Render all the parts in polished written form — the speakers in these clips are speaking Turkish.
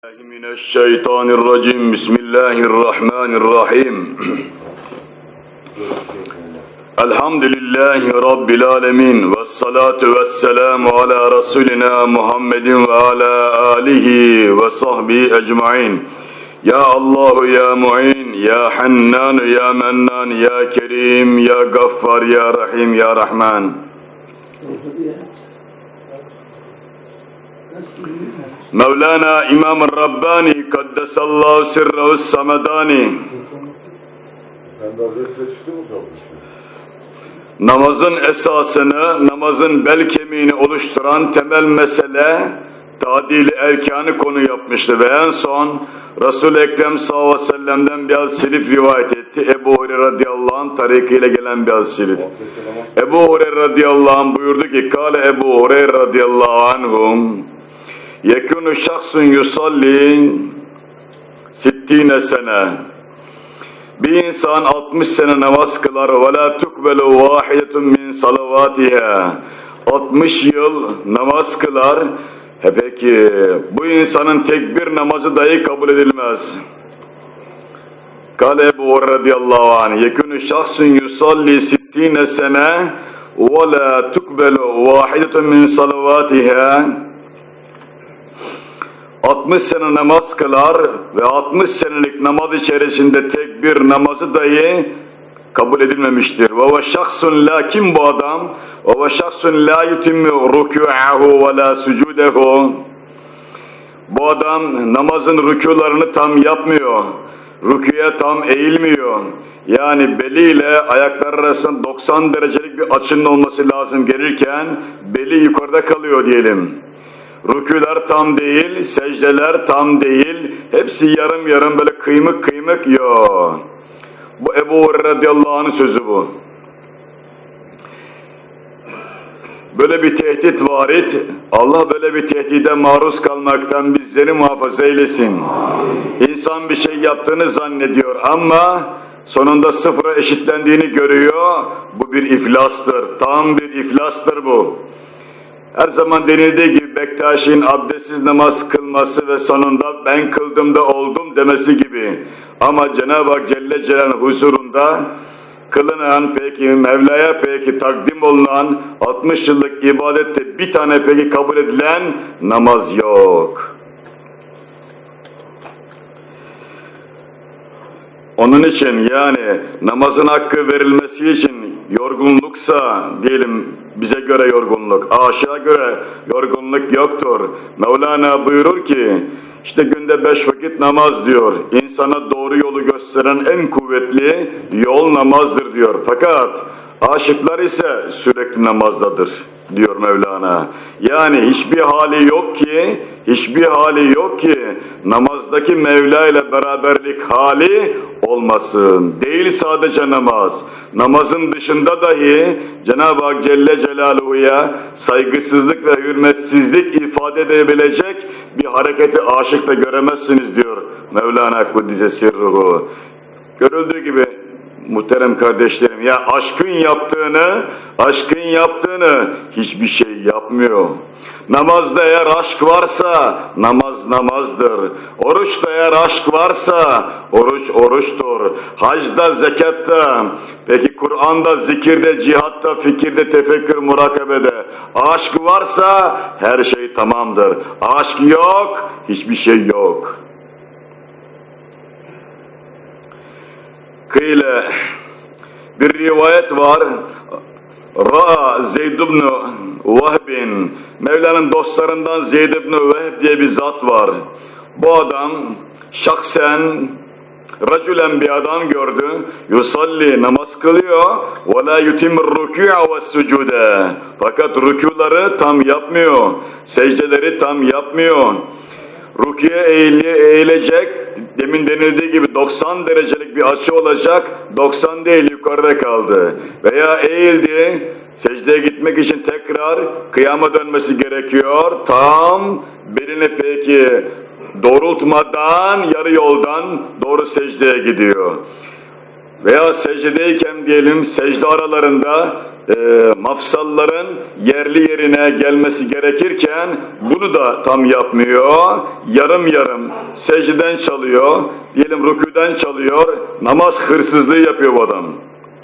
من الشيطان الرجيم بسم الله الرحمن الرحيم الحمد لله رب العالمين والصلاة والسلام على رسولنا محمد وعلى آله وصحبه أجمعين يا الله يا معين يا حنان يا منان يا كريم يا غفار يا رحيم يا رحمن Mevlana İmam-ı Rabbani Kaddesallahu sirrehu samedani namazın esasını, namazın bel kemiğini oluşturan temel mesele tadil-i erkanı konu yapmıştı ve en son Resul-i Ekrem sallallahu aleyhi ve sellem'den bir hadis-i rivayet etti. Ebu Hureyre radıyallahu anh tarikiyle gelen bir hadis-i şerif. Ebu Hureyre radıyallahu anh buyurdu ki Kâle Ebu Hureyre radıyallahu anhum yekûnü şahsun yusalli 60 sene. Bir insan 60 sene namaz kılar ve la tukbelu vahidetun min salavatiha. 60 yıl namaz kılar. Peki bu insanın tek bir namazı dahi kabul edilmez. Kâle Ebu Hureyre radıyallahu anh yekûnü şahsun yusalli 60 sene ve la tukbelu vahidetun min salavatiha. 60 sene namaz kılar ve 60 senelik namaz içerisinde tek bir namazı dahi kabul edilmemiştir. Ve şahsun lakin bu adam ve şahsun la yutimmu rükû'ahu ve la sucudehu. Bu adam namazın rükûlarını tam yapmıyor. Rükûye tam eğilmiyor. Yani beliyle ayaklar arasında 90 derecelik bir açının olması lazım gelirken beli yukarıda kalıyor diyelim. Rükûler tam değil, secdeler tam değil, hepsi yarım yarım böyle kıymık kıymık yok. Bu Ebu Hureyre radıyallahu anh'ın sözü bu. Böyle bir tehdit varit, Allah böyle bir tehdide maruz kalmaktan bizleri muhafaza eylesin. İnsan bir şey yaptığını zannediyor ama sonunda sıfıra eşitlendiğini görüyor, bu bir iflastır, tam bir iflastır bu. Her zaman denildiği gibi Bektaşi'nin abdestsiz namaz kılması ve sonunda ben kıldım da oldum demesi gibi. Ama Cenab-ı Hak Celle Celaluhu'nun huzurunda kılınan peki Mevla'ya peki takdim olunan 60 yıllık ibadette bir tane peki kabul edilen namaz yok. Onun için yani namazın hakkı verilmesi için yorgunluksa diyelim bize göre yorgunluk, aşağı göre yorgunluk yoktur. Mevlana buyurur ki işte günde 5 vakit namaz diyor. İnsana doğru yolu gösteren en kuvvetli yol namazdır diyor. Fakat aşıklar ise sürekli namazdadır diyor Mevlana. Yani hiçbir hali yok ki namazdaki Mevla ile beraberlik hali olmasın. Değil sadece namaz. Namazın dışında dahi Cenab-ı Hak Celle Celaluhu'ya saygısızlık ve hürmetsizlik ifade edebilecek bir hareketi aşıkta göremezsiniz diyor Mevlana Kuddise Sirruhu. Görüldüğü gibi muhterem kardeşlerim ya aşkın yaptığını hiçbir şey yapmıyor. Namazda eğer aşk varsa namaz namazdır. Oruçta eğer aşk varsa oruç oruçtur. Hacda, zekatta, peki Kur'an'da, zikirde, cihatta, fikirde, tefekkür, murakabede aşk varsa her şey tamamdır. Aşk yok, hiçbir şey yok. Kıyle bir rivayet var. Ra'a Zeyd ibn Vehb'in Mevla'nın dostlarından Zeyd ibn Vehb diye bir zat var. Bu adam şahsen racülen bir adam gördü. Yusalli namaz kılıyor ve la yutimur rükû'a ve sucude. Fakat rükûları tam yapmıyor. Secdeleri tam yapmıyor. Rükûye eğilecek, demin denildiği gibi 90 derecelik bir açı olacak, 90 değil yukarıda kaldı. Veya eğildi, secdeye gitmek için tekrar kıyama dönmesi gerekiyor, tam belini peki doğrultmadan, yarı yoldan doğru secdeye gidiyor. Veya secdedeyken diyelim secde aralarında mafsalların yerli yerine gelmesi gerekirken bunu da tam yapmıyor. Yarım yarım secdeden çalıyor, diyelim rükûden çalıyor, namaz hırsızlığı yapıyor bu adam.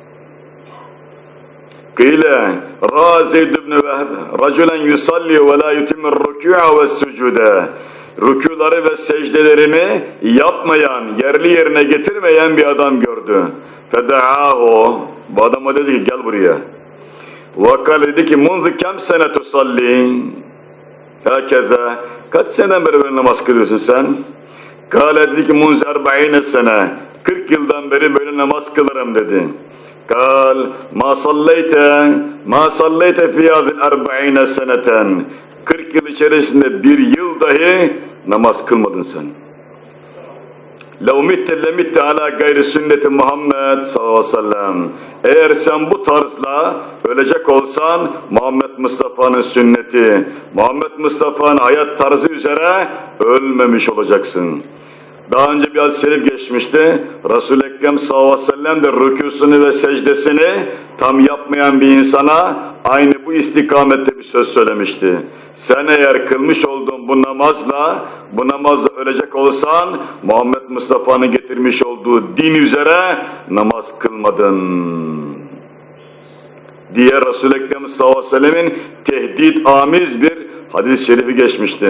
Kıyle ra Zeyd ibn Vehb raculen yusalli ve la yutimir rükû'a ve sucude. Rükûları ve secdelerini yapmayan, yerli yerine getirmeyen bir adam gördü. Feda'ahu, bu adama dedi ki gel buraya. Vakal dedi ki munzu kem sene tusalli. Hakeza, kaç seneden beri böyle namaz kılıyorsun sen? Kale dedi ki munzu 40 sene, 40 yıldan beri böyle namaz kılarım dedi. Kal ma salleyte fi hadhihi 40 seneten. 40 yıl içerisinde bir yıl dahi namaz kılmadın sen. لَوْ مِتَّ لَمِتَّ عَلَى gayri sünneti Muhammed sallallahu aleyhi ve sellem. Eğer sen bu tarzla ölecek olsan Muhammed Mustafa'nın sünneti, Muhammed Mustafa'nın hayat tarzı üzere ölmemiş olacaksın. Daha önce bir hadis-i şerif geçmişti. Resul-i Ekrem sallallahu aleyhi ve sellem de rükûsunu ve secdesini tam yapmayan bir insana aynı bu istikamette bir söz söylemişti. Sen eğer kılmış olduğun bu namazla ölecek olsan Muhammed Mustafa'nın getirmiş olduğu din üzere namaz kılmadın diye Resul-i Ekrem sallallahu aleyhi ve sellemin tehdit amiz bir hadis-i şerifi geçmişti.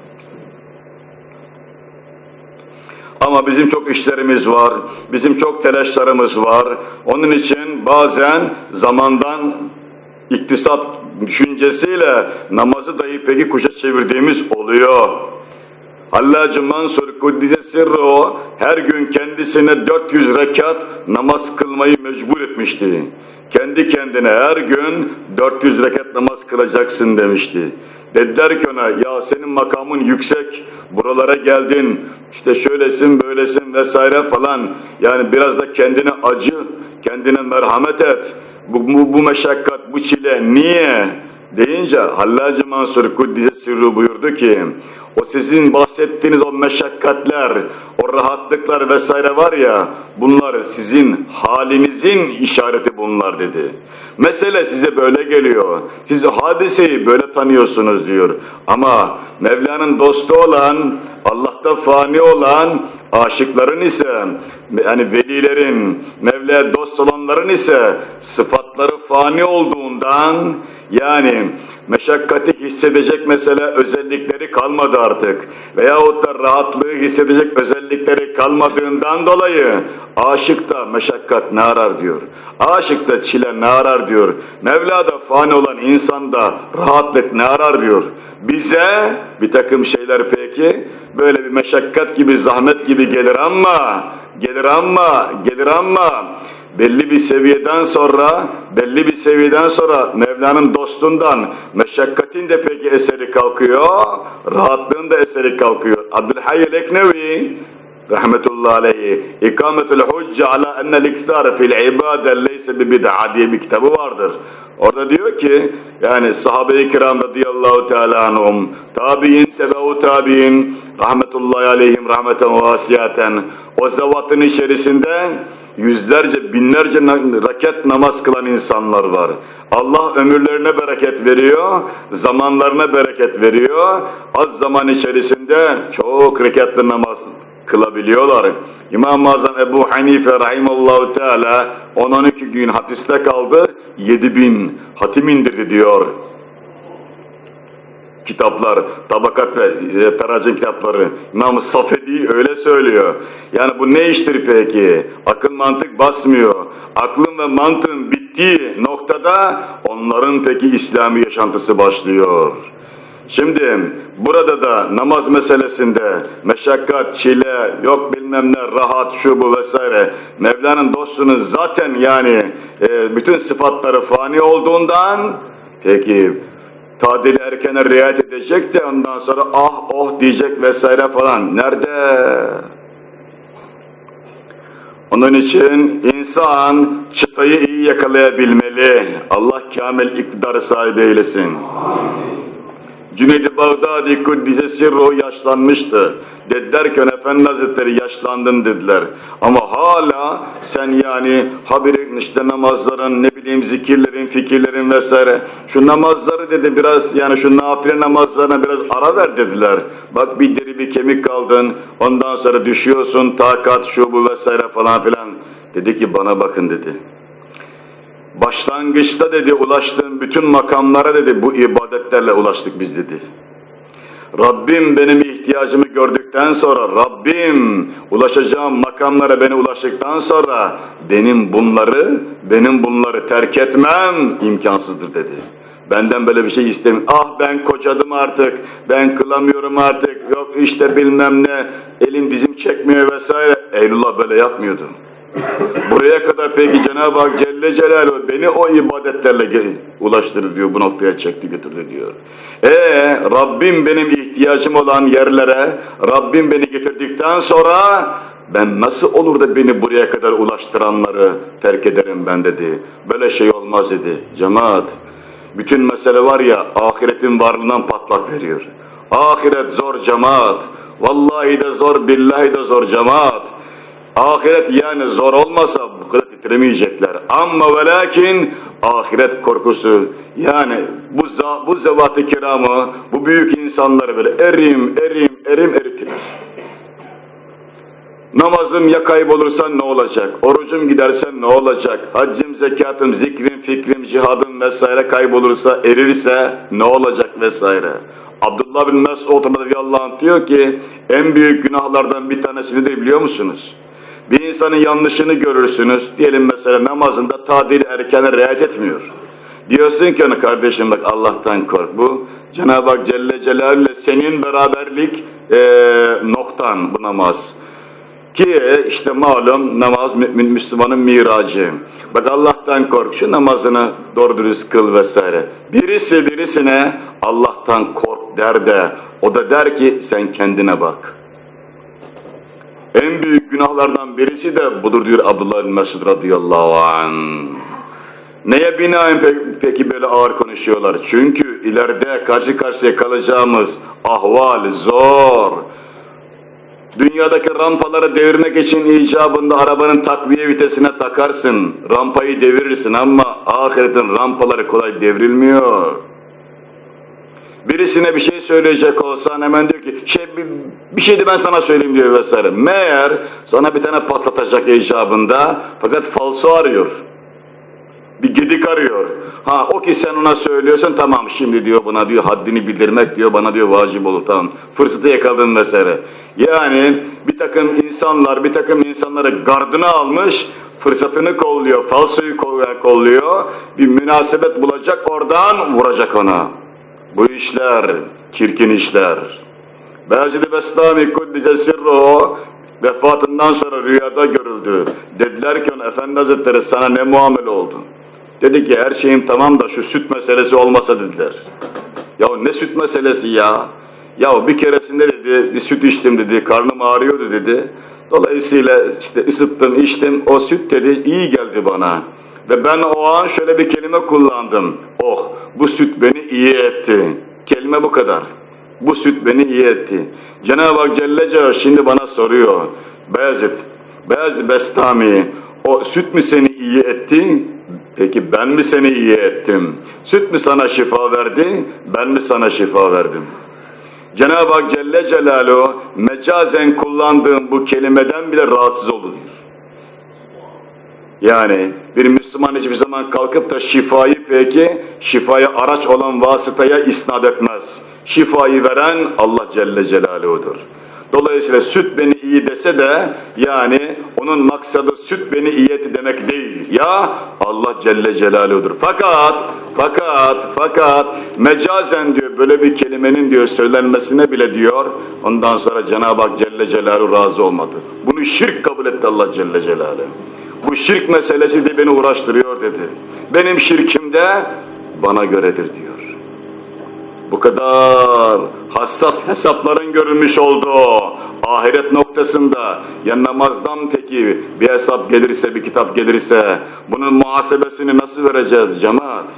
Ama bizim çok işlerimiz var, bizim çok telaşlarımız var. Onun için bazen zamandan iktisat düşüncesiyle namazı dahi peki kuşa çevirdiğimiz oluyor. Hallacı Mansur Kuddise Sirruhu her gün kendisine 400 rekat namaz kılmayı mecbur etmişti. Kendi kendine her gün 400 rekat namaz kılacaksın demişti. Dediler ki ona, ya senin makamın yüksek, buralara geldin, işte şöylesin, böylesin vesaire falan. Yani biraz da kendine acı, kendine merhamet et. Bu meşakkat, bu çile niye? Deyince Hallacı Mansur Kuddise Sirruhu buyurdu ki, o sizin bahsettiğiniz o meşakkatler, o rahatlıklar vesaire var ya, bunlar sizin halinizin işareti bunlar dedi. Mesele size böyle geliyor. Siz hadiseyi böyle tanıyorsunuz diyor. Ama Mevla'nın dostu olan, Allah'ta fani olan aşıkların ise, yani velilerin, Mevla'ya dost olanların ise sıfatları fani olduğundan, yani meşakkati hissedecek mesela özellikleri kalmadı artık. Veyahut da rahatlığı hissedecek özellikleri kalmadığından dolayı aşıkta meşakkat ne arar diyor. Aşıkta çile ne arar diyor. Mevla'da fani olan insanda rahatlık ne arar diyor. Bize bir takım şeyler peki böyle bir meşakkat gibi, zahmet gibi gelir ama belli bir seviyeden sonra Mevla'nın dostundan meşakkatin de peki eseri kalkıyor, rahatlığın da eseri kalkıyor. Abdülhayy el-Eknevi rahmetullahi aleyhi İkametül Hucce ala ennel iktâre fil ibâde leyse bi bid'a diye bir kitabı vardır. Orada diyor ki, yani sahabe-i kiram radıyallahu teâlâ anhum, tabi'in, tebe-u tabi'in, rahmetullahi aleyhim rahmeten vasiyaten, o zevatın içerisinde yüzlerce, binlerce rekat namaz kılan insanlar var. Allah ömürlerine bereket veriyor, zamanlarına bereket veriyor, az zaman içerisinde çok rekatlı namaz kılabiliyorlar. İmam-ı Azam Ebu Hanife rahimallahu teala 10-12 gün hapiste kaldı, 7000 hatim indirdi diyor. Kitaplar, tabakat ve teracim kitapları. İmam-ı Safedi öyle söylüyor. Yani bu ne iştir peki? Akıl mantık basmıyor. Aklın ve mantığın bittiği noktada onların peki İslami yaşantısı başlıyor. Şimdi burada da namaz meselesinde meşakkat, çile, yok bilmem ne, rahat, şu bu vesaire. Mevla'nın dostunun zaten yani bütün sıfatları fani olduğundan peki tadili erkene riayet edecek de ondan sonra ah oh diyecek vesaire falan. Nerede? Onun için insan çıtayı iyi yakalayabilmeli. Allah kamil iktidar sahibi eylesin. Cüneyd-i Bağdadi Kuddise Sirruhu yaşlanmıştı. Dediler ki Efendi Hazretleri yaşlandın dediler. Ama hala sen yani habire işte namazların, ne bileyim zikirlerin, fikirlerin vesaire. Şu namazları dedi biraz yani şu nafile namazlarına biraz ara ver dediler. Bak bir deri bir kemik kaldın, ondan sonra düşüyorsun, takat şu bu vesaire falan filan. Dedi ki bana bakın dedi. Başlangıçta dedi ulaştığım bütün makamlara dedi bu ibadetlerle ulaştık biz dedi. Rabbim benim ihtiyacımı gördükten sonra, Rabbim ulaşacağım makamlara beni ulaştıktan sonra benim bunları terk etmem imkansızdır dedi. Benden böyle bir şey istemiyorum. Ah ben kocadım artık, ben kılamıyorum artık, yok işte bilmem ne, elim dizim çekmiyor vesaire. Eylullah böyle yapmıyordu. Buraya kadar peki Cenab-ı Hak Celle Celaluhu beni o ibadetlerle ulaştırdı diyor, bu noktaya çekti götürdü diyor. Rabbim benim ihtiyacım olan yerlere, Rabbim beni getirdikten sonra ben nasıl olur da beni buraya kadar ulaştıranları terk ederim ben dedi. Böyle şey olmaz dedi. Cemaat, bütün mesele var ya ahiretin varlığından patlak veriyor. Ahiret zor cemaat. Vallahi de zor, billahi de zor cemaat. Ahiret yani zor olmasa bu kadar titremeyecekler. Ama ve lakin ahiret korkusu yani bu zevat-ı kiramı, bu büyük insanları böyle erim eritir. Namazım ya kaybolursa ne olacak? Orucum giderse ne olacak? Haccım, zekatım, zikrim, fikrim, cihadım vesaire kaybolursa, erirse ne olacak vesaire. Abdullah bin Mes'ud radıyallahu anh diyor ki en büyük günahlardan bir tanesi nedir biliyor musunuz? Bir insanın yanlışını görürsünüz, diyelim mesela namazında tadil erkene riayet etmiyor. Diyorsun ki ona kardeşim bak Allah'tan kork, bu Cenab-ı Hak Celle Celaluhu ile senin beraberlik noktan bu namaz. Ki işte malum namaz mümin Müslümanın miracı. Bak Allah'tan kork, şu namazını doğru dürüst kıl vesaire. Birisi birisine Allah'tan kork der de o da der ki sen kendine bak. En büyük günahlardan birisi de budur diyor Abdullah bin Mesud radıyallahu anh. Neye binaen peki böyle ağır konuşuyorlar? Çünkü ileride karşı karşıya kalacağımız ahval zor. Dünyadaki rampaları devirmek için icabında arabanın takviye vitesine takarsın, rampayı devirirsin ama ahiretin rampaları kolay devrilmiyor. Birisine bir şey söyleyecek olsan hemen diyor ki bir şeydi ben sana söyleyeyim diyor vesaire. Meğer sana bir tane patlatacak icabında fakat falso arıyor. Bir gedik arıyor. Ha o ki sen ona söylüyorsun tamam şimdi diyor buna diyor haddini bildirmek diyor bana diyor vacip olur tamam. Fırsatı yakaladın vesaire. Yani bir takım insanları gardına almış, fırsatını kolluyor, falsoyu kolluyor, bir münasebet bulacak oradan vuracak ona. Bu işler, çirkin işler. Bâzid-i Bestami Kuddise Sirruhu vefatından sonra rüyada görüldü. Dediler ki ona Efendi Hazretleri sana ne muamele oldu? Dedi ki her şeyim tamam da şu süt meselesi olmasa dediler. Ya ne süt meselesi ya? Ya bir keresinde dedi bir süt içtim dedi, karnım ağrıyordu dedi. Dolayısıyla işte ısıttım, içtim, o süt dedi iyi geldi bana. Ve ben o an şöyle bir kelime kullandım. Oh, bu süt beni iyi etti. Kelime bu kadar. Bu süt beni iyi etti. Cenab-ı Hak Celle Celaluhu şimdi bana soruyor. Beyazıt Bestami, o süt mü seni iyi etti? Peki ben mi seni iyi ettim? Süt mü sana şifa verdi? Ben mi sana şifa verdim? Cenab-ı Hak Celle Celaluhu mecazen kullandığım bu kelimeden bile rahatsız olur diyor. Yani bir Müslüman hiçbir zaman kalkıp da şifaya araç olan vasıtaya isnat etmez. Şifayı veren Allah Celle Celaluhu'dur. Dolayısıyla süt beni iyi dese de yani onun maksadı süt beni iyi etti demek değil. Ya Allah Celle Celaluhu'dur. Fakat mecazen diyor böyle bir kelimenin diyor söylenmesine bile diyor ondan sonra Cenab-ı Hak Celle Celaluhu razı olmadı. Bunu şirk kabul etti Allah Celle Celaluhu. Bu şirk meselesi de beni uğraştırıyor dedi. Benim şirkim de bana göredir diyor. Bu kadar hassas hesapların görülmüş olduğu ahiret noktasında ya namazdan peki bir hesap gelirse, bir kitap gelirse bunun muhasebesini nasıl vereceğiz cemaat?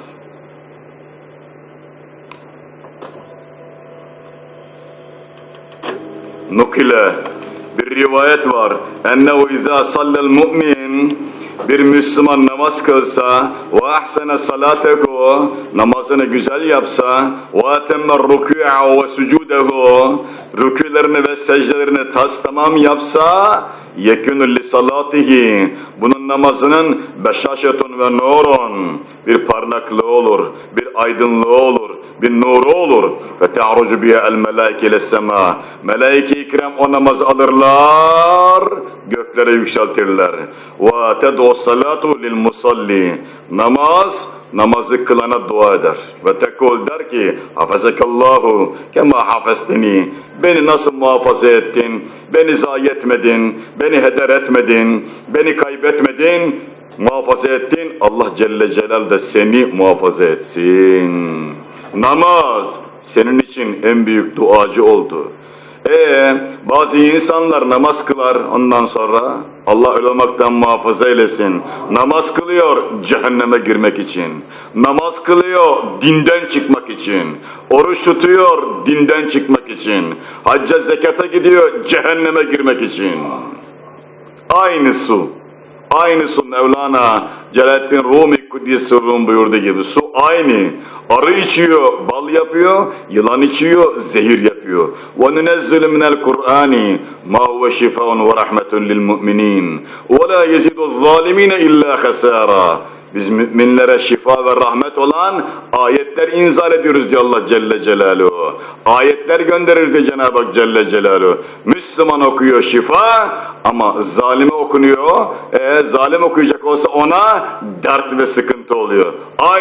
nukile bir rivayet var. Ennehu izâ sallel mu'min, bir Müslüman namaz kılsa ve ahsene salatehu, namazını güzel yapsa ve atemmer rükû'a ve sucudehu, rükûlerini ve secdelerini tamam yapsa, yekûnü li salatihi, bunun namazının beşaşetun ve nurun, bir parlaklığı olur, bir aydınlığı olur, bir nuru olur. Ve ta'rucu biha el melaike ile sema, melaike-i kiram o namazı alırlar, göklere yükseltirler. Ve ted'u salatu lil musalli, namazı kılana dua eder. Ve tekul der ki, hafazakallahu kema hafestini, beni nasıl muhafaza ettin, beni zayi etmedin, beni heder etmedin, beni kaybetmedin, muhafaza ettin, Allah Celle Celal de seni muhafaza etsin. Namaz senin için en büyük duacı oldu. Bazı insanlar namaz kılar, ondan sonra Allah öyle olmaktan muhafaza eylesin. Namaz kılıyor cehenneme girmek için. Namaz kılıyor dinden çıkmak için. Oruç tutuyor dinden çıkmak için. Hacca zekata gidiyor cehenneme girmek için. Aynı su Mevlana Celaleddin Rumi Kuddisir Rum buyurduğu gibi su aynı. Arı içiyor, bal yapıyor, yılan içiyor, zehir yapıyor. وَنُنَزِّلُ مِنَ الْقُرْآنِ مَا هُوَ شِفَاءٌ وَرَحْمَةٌ لِلْمُؤْمِنِينَ وَلَا يَزِيدُ الظَّالِمِينَ إِلَّا خَسَارًا. Biz müminlere şifa ve rahmet olan ayetler inzal ediyoruz diyor Allah Celle Celaluhu. Ayetler gönderir diyor Cenab-ı Hak Celle Celaluhu. Müslüman okuyor şifa ama zalime okunuyor. Zalim okuyacak olsa ona dert ve sıkıntı oluyor.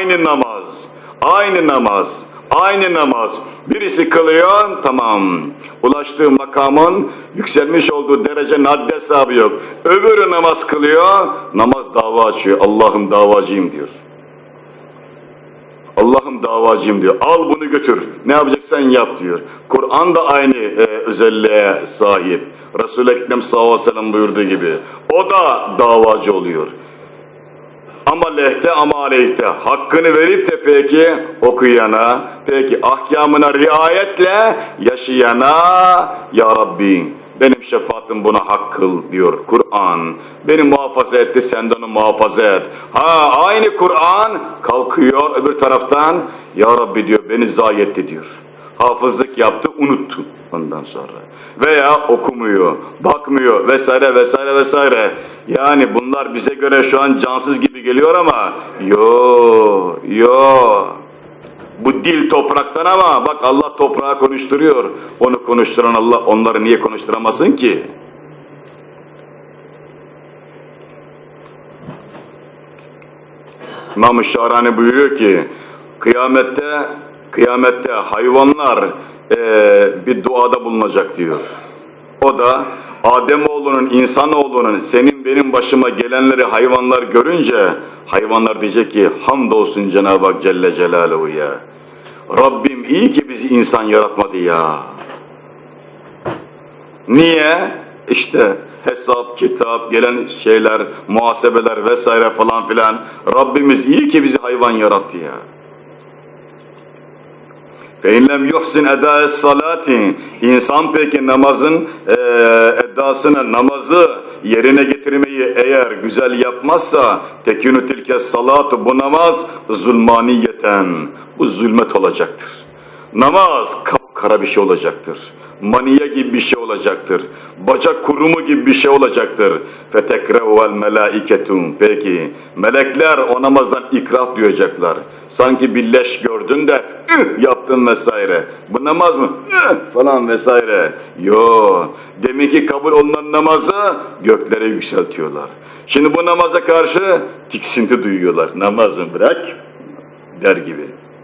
Aynı namaz. Birisi kılıyor, tamam. Ulaştığı makamın, yükselmiş olduğu derecenin haddi hesabı yok. Öbürü namaz kılıyor, namaz dava açıyor. Allah'ım davacıyım diyor. Al bunu götür. Ne yapacaksan yap diyor. Kur'an da aynı özelliğe sahip. Resul-i Ekrem sallallahu aleyhi ve sellem buyurduğu gibi. O da davacı oluyor. Ama lehte ama aleyhte hakkını verip de peki okuyana, peki ahkamına riayetle yaşayana, ya Rabbi benim şefaatim buna hak kıl diyor Kur'an. Beni muhafaza etti, sen de onu muhafaza et. Aynı Kur'an kalkıyor öbür taraftan, ya Rabbi diyor beni zayi etti diyor. Hafızlık yaptı, unuttu ondan sonra. Veya okumuyor, bakmıyor vesaire. Yani bunlar bize göre şu an cansız gibi geliyor ama yo. Bu dil topraktan ama bak Allah toprağı konuşturuyor. Onu konuşturan Allah onları niye konuşturamasın ki? İmam-ı Şahrani buyuruyor ki kıyamette hayvanlar bir duada bulunacak diyor. O da Ademoğlunun, insanoğlunun, senin benim başıma gelenleri hayvanlar görünce, hayvanlar diyecek ki hamdolsun Cenab-ı Hak Celle Celaluhu ya. Rabbim iyi ki bizi insan yaratmadı ya. Niye? İşte hesap, kitap, gelen şeyler, muhasebeler vesaire falan filan. Rabbimiz iyi ki bizi hayvan yarattı ya. فَاِنْلَمْ يُحْسِنْ اَدَاءَ الصَّلَاتِ İnsan peki namazın namazı yerine getirmeyi eğer güzel yapmazsa tekünü tilke salatu, bu namaz zulmaniyeten, bu zulmet olacaktır. Namaz kapkara bir şey olacaktır. Maniye gibi bir şey olacaktır. Bacak kurumu gibi bir şey olacaktır. فَتَكْرَهُ الْمَلَائِكَةُ Peki melekler o namazdan ikrah duyacaklar. Sanki bir leş gördün de yaptın vesaire. Bu namaz mı? Falan vesaire. Yo. Demek ki kabul olunan namazı göklere yükseltiyorlar. Şimdi bu namaza karşı tiksinti duyuyorlar. Namaz mı bırak der gibi.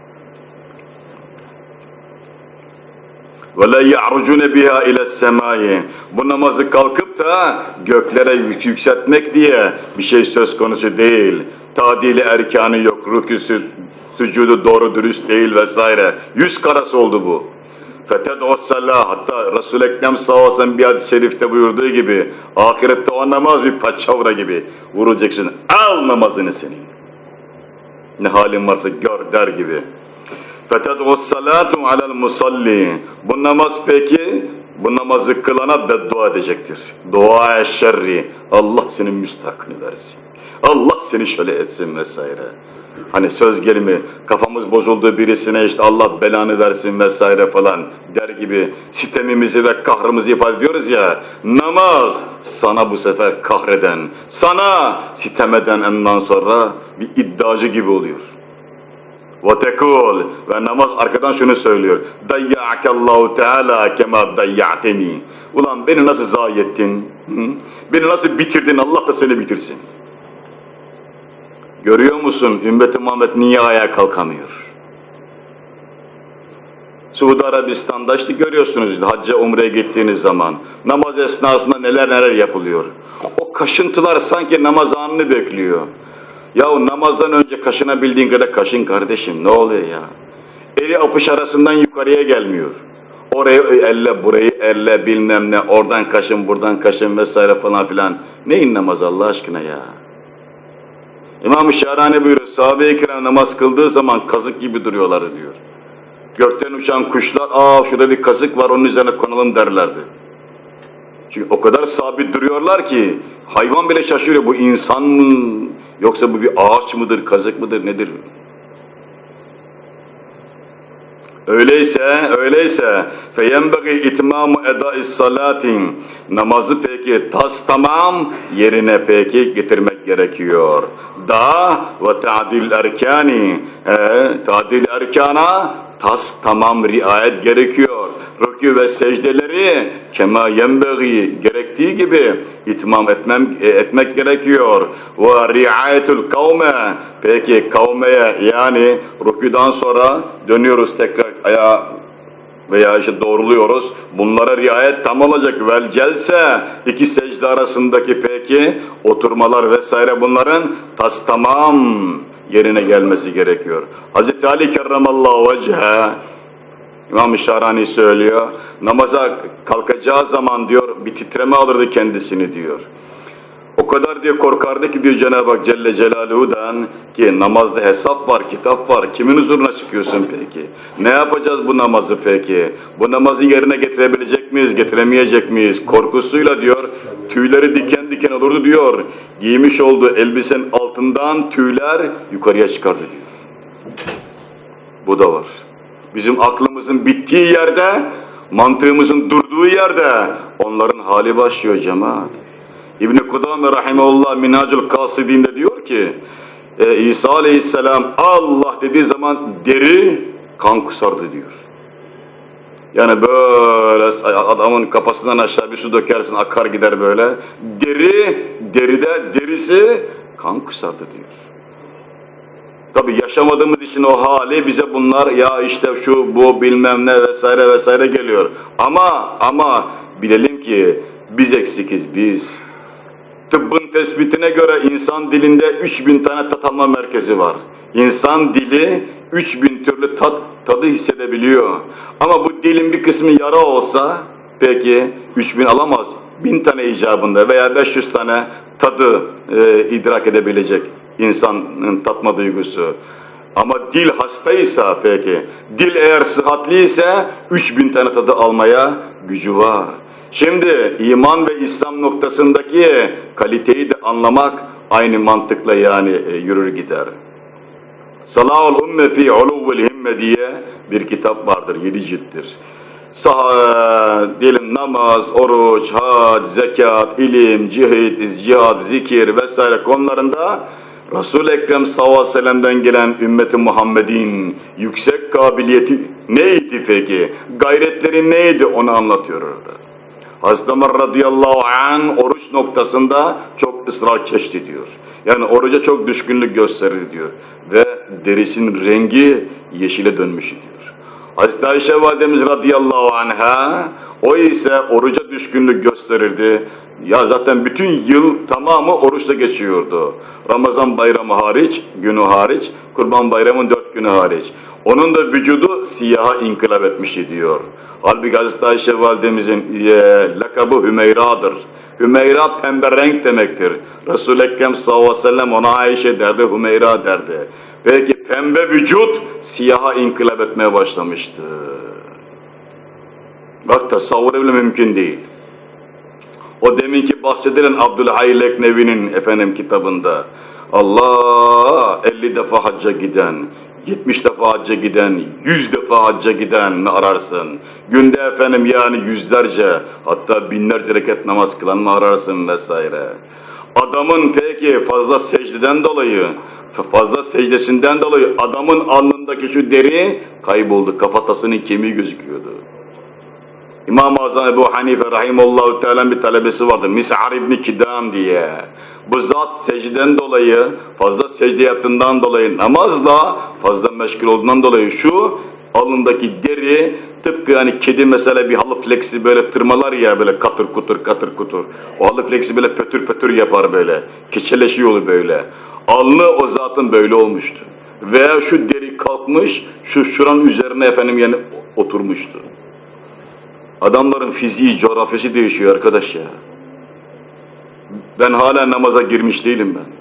وَلَا يَعْرُجُونَ بِهَا اِلَى السَّمَاءِ Bu namazı kalkıp da göklere yükseltmek diye bir şey söz konusu değil. Tadili erkanı yok, rüküsü, sücudu doğru dürüst değil vesaire. Yüz karası oldu bu. فَتَدْعُ السَّلَّةِ Hatta Resul-i Ekrem sallallahu aleyhi ve sellem bir hadis-i şerifte buyurduğu gibi, ahirette o namaz bir paçavra gibi vuracaksın. Al namazını senin. Ne halin varsa gör der gibi. فَتَدْعُ السَّلَاتُ عَلَى الْمُصَلِّ Bu namaz peki, bu namazı kılana beddua edecektir. Dua şerri, Allah senin müstahakını versin. Allah seni şöyle etsin vesaire. Hani söz gelimi kafamız bozulduğu birisine işte Allah belanı versin vesaire falan der gibi sitemimizi ve kahrımızı ifade ediyoruz ya, namaz sana bu sefer kahreden, sana sitem eden ondan sonra bir iddiacı gibi oluyor. وَتَكُولُ ve namaz arkadan şunu söylüyor. دَيَّعَكَ اللّٰهُ تَعَالَى كَمَا دَيَّعْتَنِي Ulan beni nasıl zayi ettin? Beni nasıl bitirdin? Allah da seni bitirsin. Görüyor musun Ümmet-i Muhammed niye ayağa kalkamıyor? Suudi Arabistan'da işte görüyorsunuz hacca umreye gittiğiniz zaman namaz esnasında neler yapılıyor. O kaşıntılar sanki namaz anını bekliyor. Yahu namazdan önce kaşınabildiğin kadar kaşın kardeşim, ne oluyor ya? Eli apış arasından yukarıya gelmiyor. Orayı elle, burayı elle, bilmem ne, oradan kaşın, buradan kaşın vesaire falan filan. Neyin namazı Allah aşkına ya? İmam-ı Şahrani buyuruyor, sahabe-i kiram namaz kıldığı zaman kazık gibi duruyorlar diyor. Gökten uçan kuşlar, şurada bir kazık var onun üzerine konalım derlerdi. Çünkü o kadar sabit duruyorlar ki hayvan bile şaşırıyor, bu insan mı? Yoksa bu bir ağaç mıdır, kazık mıdır, nedir? Öyleyse فَيَنْبَغِي اِتْمَامُ اَدَاءِ الصَّلَاتِ namazı peki tamam yerine peki getirmek gerekiyor. Ve ta'dil erkani ta'dil erkana tamam riayet gerekiyor. Rükû ve secdeleri kema yenbeği gerektiği gibi itmam etmek gerekiyor. Ve riayetul kavme peki kavmeye yani rükûdan sonra dönüyoruz tekrar ayağa veya işte doğruluyoruz. Bunlara riayet tam olacak. Vel celse iki secde arasındaki peki oturmalar vesaire bunların tamam yerine gelmesi gerekiyor. Hazreti Ali kerramallahu vecehe İmam-ı Şahrani söylüyor. Namaza kalkacağı zaman diyor bir titreme alırdı kendisini diyor. O kadar diyor korkardı ki diyor Cenab-ı Hak Celle Celaluhu'dan ki namazda hesap var, kitap var. Kimin huzuruna çıkıyorsun peki? Ne yapacağız bu namazı peki? Bu namazı yerine getirebilecek miyiz, getiremeyecek miyiz? Korkusuyla diyor tüyleri diken diken olurdu diyor. Giymiş olduğu elbisenin altından tüyler yukarıya çıkardı diyor. Bu da var. Bizim aklımızın bittiği yerde, mantığımızın durduğu yerde onların hali başlıyor cemaat. İbn-i Kudame Rahimahullah Minhacül Kasidin'de diyor ki İsa Aleyhisselam Allah dediği zaman deri kan kusardı diyor. Yani böyle adamın kafasından aşağı bir su dökersin akar gider böyle. Derisi kan kusardı diyor. Tabi yaşamadığımız için o hali bize bunlar ya işte şu bu bilmem ne vesaire vesaire geliyor. Ama bilelim ki biz eksikiz biz. Tıbbın tespitine göre insan dilinde 3000 tane tat alma merkezi var. İnsan dili 3000 türlü tadı hissedebiliyor. Ama bu dilin bir kısmı yara olsa peki 3000 alamaz. 1000 tane icabında veya 500 tane tadı idrak edebilecek insanın tatma duygusu. Ama dil hastaysa peki, dil eğer sıhhatliyse 3000 tane tadı almaya gücü var. Şimdi iman ve İslam noktasındaki kaliteyi de anlamak aynı mantıkla yani yürür gider. Salahul Ümme fi Uluvul Himme diye bir kitap vardır, 7 cilttir. Diyelim namaz, oruç, hac, zekat, ilim, cihad, zikir vesaire konularında Resul-i Ekrem sallallahu aleyhi ve sellem'den gelen ümmeti Muhammed'in yüksek kabiliyeti neydi peki? Gayretleri neydi? Onu anlatıyor orada. Hazreti Ömer radıyallahu anh oruç noktasında çok ısrar çeşti diyor. Yani oruca çok düşkünlük gösterir diyor. Ve derisinin rengi yeşile dönmüş diyor. Hazreti Ayşe validemiz radıyallahu anha o ise oruca düşkünlük gösterirdi. Ya zaten bütün yıl tamamı oruçta geçiyordu. Ramazan bayramı hariç, günü hariç, Kurban bayramının 4 günü hariç. Onun da vücudu siyaha inkılap etmiş diyor. Halbuki Hazreti Ayşe validemizin lakabı Hümeyra'dır. Hümeyra pembe renk demektir. Resul-i Ekrem sallallahu aleyhi ve sellem ona Ayşe derdi, Hümeyra derdi. Peki pembe vücut siyaha inkılap etmeye başlamıştı. Bak tasavvur bile mümkün değil. O deminki bahsedilen Abdülhayy Leknevi'nin kitabında Allah 50 defa hacca giden, 70 defa hacca giden, 100 defa hacca giden mi ararsın? Günde yani yüzlerce hatta binlerce rekat namaz kılan mı ararsın vesaire. Adamın peki fazla secdesinden dolayı adamın alnındaki şu deri kayboldu, kafatasının kemiği gözüküyordu. İmam-ı Azam Ebu Hanife Rahimullahu Teala'nın bir talebesi vardı, Mis'ar İbni Kidam diye. Bu zat secdeden dolayı, fazla secde yaptığından dolayı, namazla fazla meşgul olduğundan dolayı şu alnındaki deri, tıpkı kedi mesela bir halı fleksi böyle tırmalar ya, böyle katır kutur. O halı fleksi böyle pötür pötür yapar böyle, keçeleşiyor böyle. Alnı o zatın böyle olmuştu. Veya şu deri kalkmış, şuranın üzerine oturmuştu. Adamların fiziği, coğrafyası değişiyor arkadaş ya. Ben hala namaza girmiş değilim ben.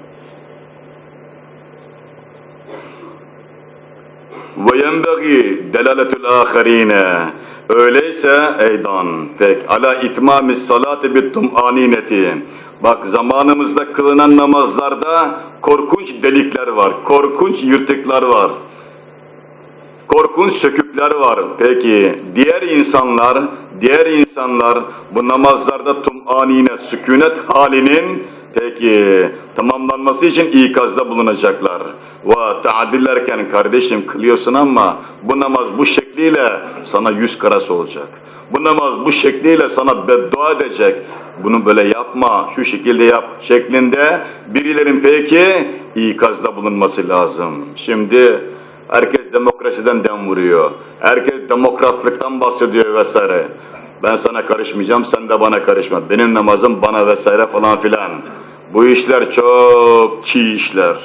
وَيَنْبَغِي دَلَالَةُ الْآخَر۪ينَ Öyleyse eydan, pek, ala itmamis salati bittum'anineti. Bak zamanımızda kılınan namazlarda korkunç delikler var, korkunç yırtıklar var. Korkunç sökükler var. Peki diğer insanlar bu namazlarda tum'anine, sükunet halinin tamamlanması için ikazda bulunacaklar. Ve taadillerken kardeşim kılıyorsun ama bu namaz bu şekliyle sana 100 karası olacak. Bu namaz bu şekliyle sana beddua edecek. Bunu böyle yapma, şu şekilde yap şeklinde birilerin ikazda bulunması lazım. Şimdi herkes demokrasiden dem vuruyor. Herkes demokratlıktan bahsediyor vesaire. Ben sana karışmayacağım, sen de bana karışma. Benim namazım bana vesaire falan filan. Bu işler çok çiğ işler.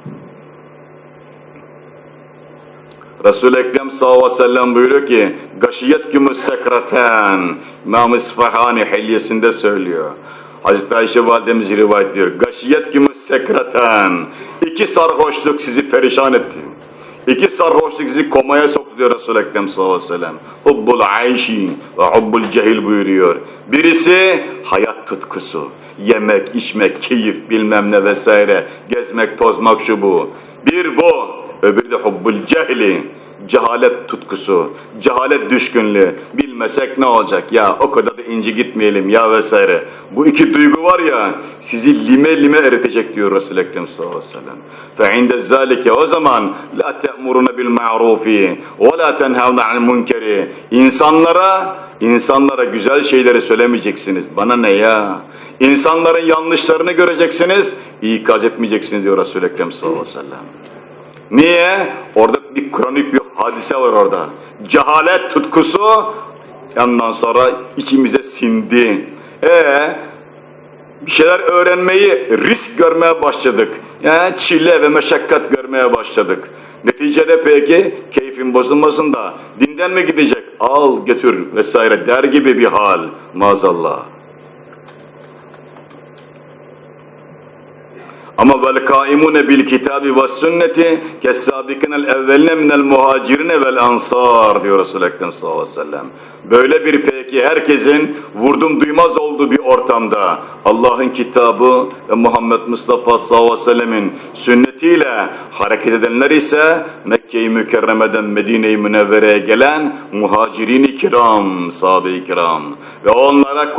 Resul-i Ekrem sallallahu aleyhi ve sellem buyuruyor ki "Gaşiyetkümüs sekraten" İmam-ı İsfahani Hilyesinde söylüyor. Hazreti Ayşe validemiz rivayet ediyor. "Gaşiyetkümüs sekraten" İki sarhoşluk sizi perişan etti. İki sarhoşluk sizi komaya soktu diyor Resul-i Ekrem sallallahu aleyhi ve sellem. Hubbul ayşi ve hubbul cehil buyuruyor. Birisi hayat tutkusu. Yemek, içmek, keyif bilmem ne vesaire. Gezmek, tozmak şu bu. Bir bu. Öbürü de hubbul cehli. Cehalet tutkusu, cehalet düşkünlüğü. Bilmesek ne olacak ya, o kadar da ince gitmeyelim ya vesaire. Bu iki duygu var ya, sizi lime lime eritecek diyor Resul-i Ekrem sallallahu aleyhi ve sellem. فَعِنْدَ ذَٰلِكَ O zaman لَا تَأْمُرُونَ بِالْمَعْرُوفِ وَلَا تَنْهَوْنَ عَنِ الْمُنْكَرِ İnsanlara güzel şeyleri söylemeyeceksiniz. Bana ne ya? İnsanların yanlışlarını göreceksiniz, ikaz etmeyeceksiniz diyor Resul-i Ekrem sallallahu aleyhi ve sellem. Niye? Orada bir kronik bir hadise var orada. Cehalet tutkusu yandan sonra içimize sindi. Bir şeyler öğrenmeyi risk görmeye başladık. Yani çile ve meşakkat görmeye başladık. Neticede keyfin bozulmasın da dinden mi gidecek? Al götür vesaire der gibi bir hal maazallah. Ama vel kaimune bil kitabi ve sünneti kessabikinel evveline minel muhacirine vel ansar diyor Resul-i Ekrem sallallahu aleyhi ve sellem. Böyle bir herkesin vurdum duymaz olduğu bir ortamda Allah'ın kitabı ve Muhammed Mustafa sallallahu aleyhi ve sellemin sünnetiyle hareket edenler ise Mekke-i Mükerreme'den Medine-i Münevvere'ye gelen muhacirin-i kiram, sahabe-i kiram ve onlara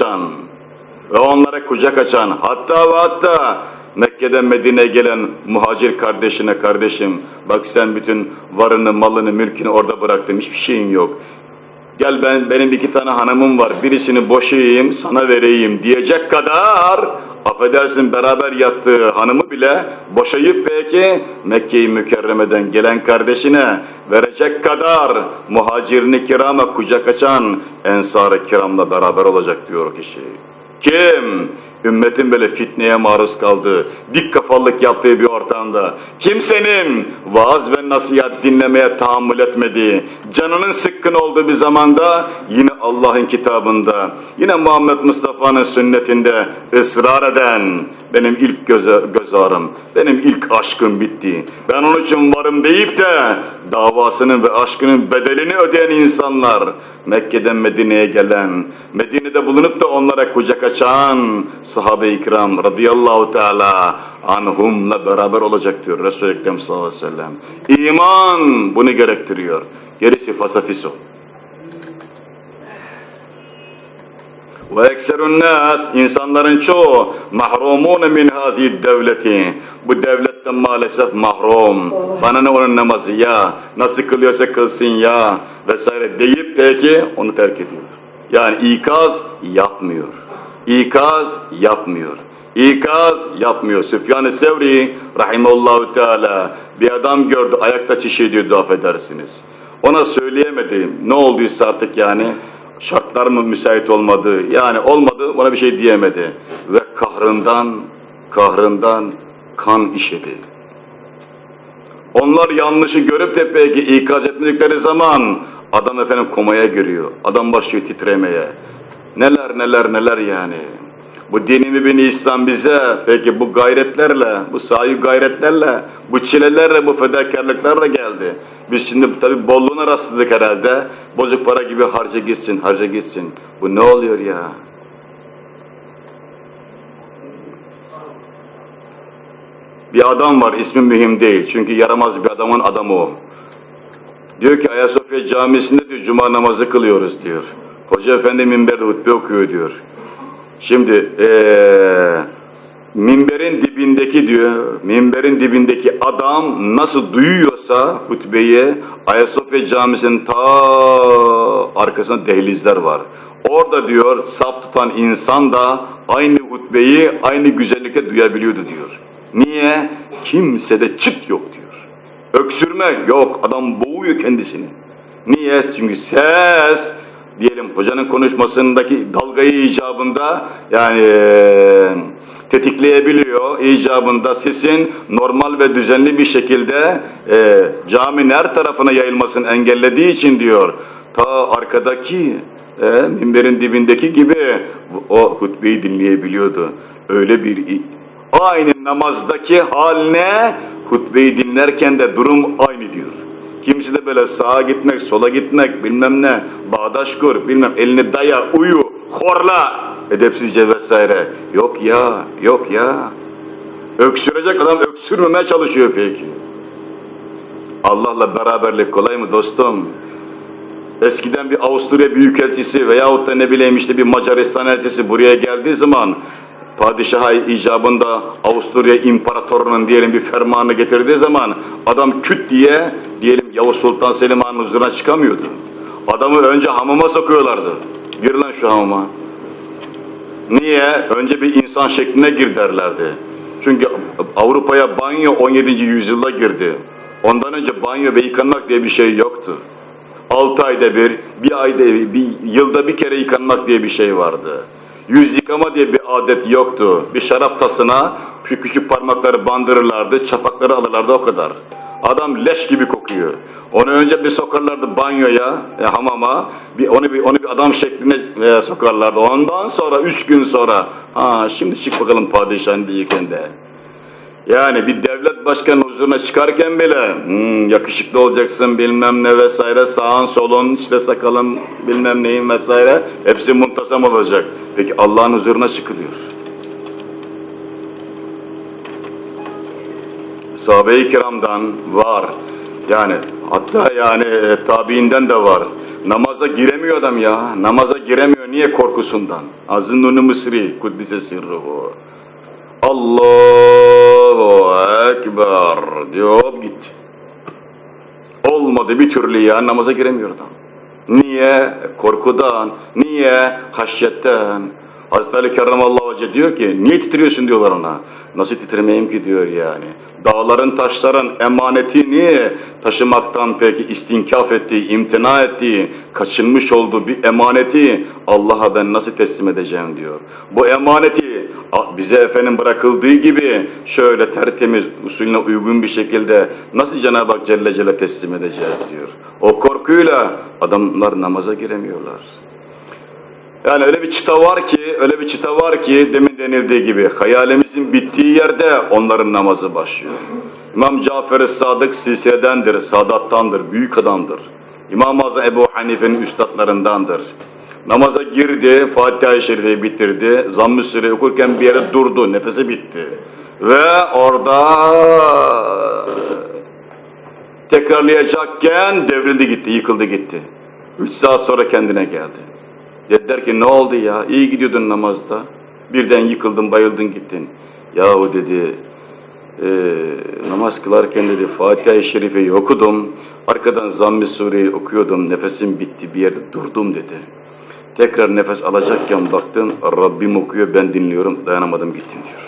kucak açan hatta Mekke'den Medine'ye gelen muhacir kardeşine kardeşim bak sen bütün varını, malını, mülkünü orada bıraktın, hiçbir şeyin yok. Gel benim 2 tane hanımım var, birisini boşayayım, sana vereyim diyecek kadar affedersin beraber yattığı hanımı bile boşayıp Mekke-i Mükerreme'den gelen kardeşine verecek kadar muhacirin-i kirama kucak açan ensar-ı kiramla beraber olacak diyor o kişi. Kim? Ümmetin böyle fitneye maruz kaldığı, dik kafalılık yaptığı bir ortamda, kimsenin vaaz ve nasihat dinlemeye tahammül etmediği, canının sıkkın olduğu bir zamanda yine Allah'ın kitabında, yine Muhammed Mustafa'nın sünnetinde ısrar eden, benim ilk göz ağrım, benim ilk aşkım bitti, ben onun için varım deyip de davasının ve aşkının bedelini ödeyen insanlar Mekke'den Medine'ye gelen, Medine'de bulunup da onlara kucak açan sahabe-i kiram radıyallahu teala anhumla beraber olacak diyor Resul-i Ekrem sallallahu aleyhi ve sellem. İman bunu gerektiriyor. Gerisi fasafiso. Ve ekserun nas, insanların çoğu mahrumun min hâzî devleti. Bu devletten maalesef mahrum. Bana ne onun namazı ya, nasıl kılıyorsa kılsın ya vesaire deyip peki onu terk ediyor. Yani ikaz yapmıyor. İkaz yapmıyor. İkaz yapmıyor. Süfyan-ı Sevri rahimehullahu teala bir adam gördü, ayakta çiş ediyordu, affedersiniz. Ona söyleyemedi. Ne olduysa artık yani. Şartlar mı müsait olmadı, yani olmadı, ona bir şey diyemedi. Ve kahrından kan işedi. Onlar yanlışı görüp de peki ikaz etmedikleri zaman adam efendim komaya giriyor. Adam başlıyor titremeye. Neler yani. Bu dini mübin İslam bize peki bu gayretlerle, bu sahi gayretlerle, bu çilelerle, bu fedakarlıklarla geldi. Biz şimdi tabii bolluğuna rastladık herhalde. Bozuk para gibi harca gitsin. Bu ne oluyor ya? Bir adam var, ismi mühim değil. Çünkü yaramaz bir adamın adamı o. Diyor ki Ayasofya Camisi'nde diyor, cuma namazı kılıyoruz diyor. Hoca efendi minberde hutbe okuyor diyor. Şimdi minberin dibindeki adam nasıl duyuyorsa hutbeyi, Ayasofya Camisi'nin ta arkasında dehlizler var. Orada diyor saf tutan insan da aynı hutbeyi aynı güzellikte duyabiliyordu diyor. Niye? Kimsede çıt yok diyor. Öksürme yok, adam boğuyor kendisini. Niye? Çünkü ses diyelim hocanın konuşmasındaki dalgayı icabında yani tetikleyebiliyor, icabında sesin normal ve düzenli bir şekilde caminin her tarafına yayılmasını engellediği için diyor ta arkadaki minberin dibindeki gibi o hutbeyi dinleyebiliyordu. Öyle bir aynı namazdaki haline hutbeyi dinlerken de durum aynı diyor. Kimisi de böyle sağa gitmek, sola gitmek, bilmem ne, bağdaş kur, bilmem elini daya, uyu, horla, edepsizce vesaire. Yok ya. Öksürecek adam öksürmemeye çalışıyor peki. Allah'la beraberlik kolay mı dostum? Eskiden bir Avusturya Büyükelçisi veyahut da ne bileyim işte bir Macaristan elçisi buraya geldiği zaman padişaha icabında Avusturya İmparatorluğu'nun diyelim bir fermanı getirdiği zaman adam küt diye diyelim Yavuz Sultan Selim Han'ın huzuruna çıkamıyordu. Adamı önce hamama sokuyorlardı. Gir lan şu hamama. Niye? Önce bir insan şekline gir derlerdi. Çünkü Avrupa'ya banyo 17. yüzyılda girdi. Ondan önce banyo ve yıkanmak diye bir şey yoktu. 6 ayda bir ayda bir yılda bir kere yıkanmak diye bir şey vardı. Yüz yıkama diye bir adet yoktu. Bir şarap tasına küçük parmakları bandırırlardı, çapakları alırlardı o kadar. Adam leş gibi kokuyor. Onu önce bir sokarlardı banyoya, hamama, onu bir adam şekline sokarlardı. Ondan sonra 3 gün sonra, şimdi çık bakalım padişahın diyecekken de. Yani bir devlet başkanı huzuruna çıkarken bile yakışıklı olacaksın bilmem ne vesaire, sağın solun işte sakalın bilmem neyin vesaire hepsi muntazam olacak. Peki Allah'ın huzuruna çıkılıyor. Sahabe-i kiramdan var. Yani hatta yani tabiinden de var. Namaza giremiyor adam ya. Namaza giremiyor. Niye? Korkusundan. Azın-ı Mısri kuddise sirruhu. Allahu Ekber diyor gitti. Olmadı bir türlü ya, namaza giremiyor adam. Niye? Korkudan. Niye? Haşyetten. Hazreti Ali Kerramallahu Vece diyor ki niye titriyorsun diyorlar ona. Nasıl titremeyeyim ki diyor yani. Dağların taşların emanetini taşımaktan peki istinkaf ettiği, imtina ettiği, kaçınmış olduğu bir emaneti Allah'a ben nasıl teslim edeceğim diyor. Bu emaneti bize efendim bırakıldığı gibi şöyle tertemiz, usulüne uygun bir şekilde nasıl Cenab-ı Hak Celle Celle teslim edeceğiz diyor. O korkuyla adamlar namaza giremiyorlar. Yani öyle bir çıta var ki demin denildiği gibi hayalimizin bittiği yerde onların namazı başlıyor. İmam Cafer-i Sadık silsiledendir, Sadat'tandır, büyük adamdır. İmam-ı Azam Ebu Hanife'nin üstadlarındandır. Namaza girdi, Fatiha-i Şerife'yi bitirdi, Zamm-ı Sure'yi okurken bir yere durdu, nefesi bitti. Ve orada tekrarlayacakken devrildi gitti, yıkıldı gitti. 3 saat sonra kendine geldi. Dediler ki ne oldu ya, iyi gidiyordun namazda, birden yıkıldın, bayıldın gittin. Yahu dedi, namaz kılarken dedi Fatiha-i Şerife'yi okudum, arkadan Zamm-ı Sure'yi okuyordum, nefesim bitti, bir yerde durdum dedi. Tekrar nefes alacakken baktım, Rabbim okuyor, ben dinliyorum, dayanamadım gittim diyor.